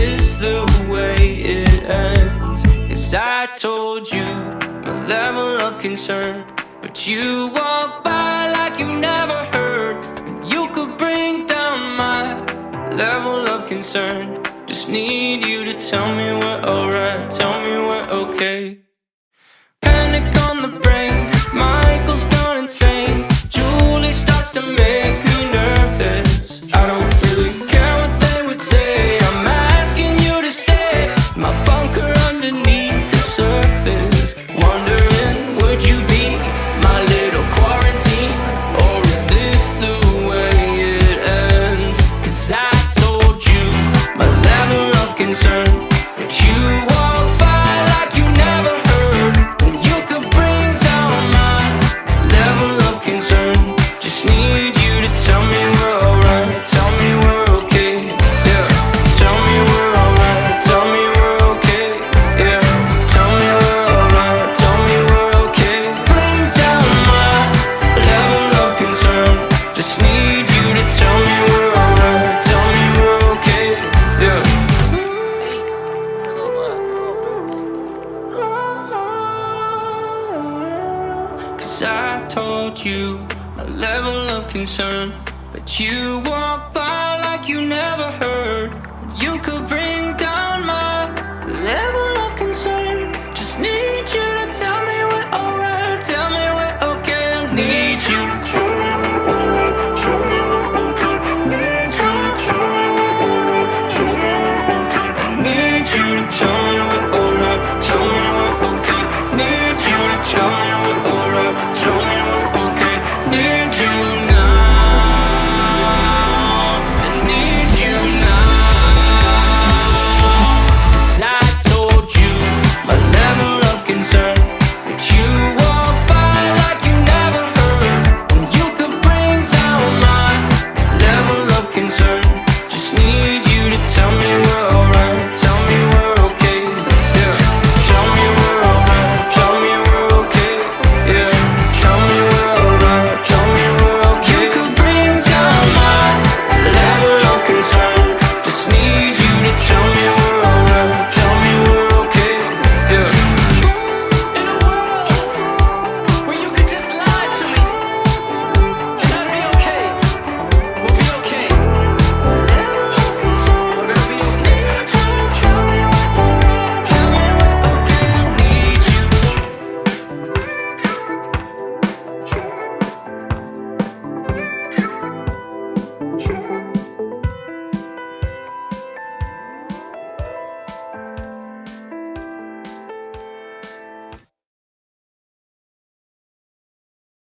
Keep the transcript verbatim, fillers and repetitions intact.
this the way it ends? 'Cause I told you my level of concern, but you walk by like you never heard. You could bring down my level of concern. Just need you to tell me we're alright, tell me we're okay. Panic on the brain, Michael's gone insane. Julie starts to make me nervous. I don't really care what they would say. I'm asking you to stay. My bunker underneath the surface. Wondering, would you be my little quarantine? Or is this the way it ends? 'Cause I told you my level of concern, but you walk by like you never heard. And you could bring down my level of concern. Just need you to tell me we're alright, tell me we're okay, yeah. Tell me we're alright, tell me we're okay, yeah. Tell me we're alright, tell me we're okay. Bring down my level of concern. Just need you to tell me we're alright, tell me we're okay, yeah. Cause I told you my level of concern, but you walk by like you never heard. You could bring down my level of concern. Just need you to tell me we're alright, tell me we're okay. I need you. I need you to tell me we're alright, tell me we're okay. Need you to tell me we're alright, tell me we're okay. Need you now, I need you now. 'Cause I told you my level of concern, but you walk by like you never heard. And you could bring down my level of concern. Just need you to tell me we're alright, tell me we're okay, yeah. Tell me we're alright, tell me we're okay, yeah. Tell me we're alright, tell me we're okay. You could bring down my level of concern.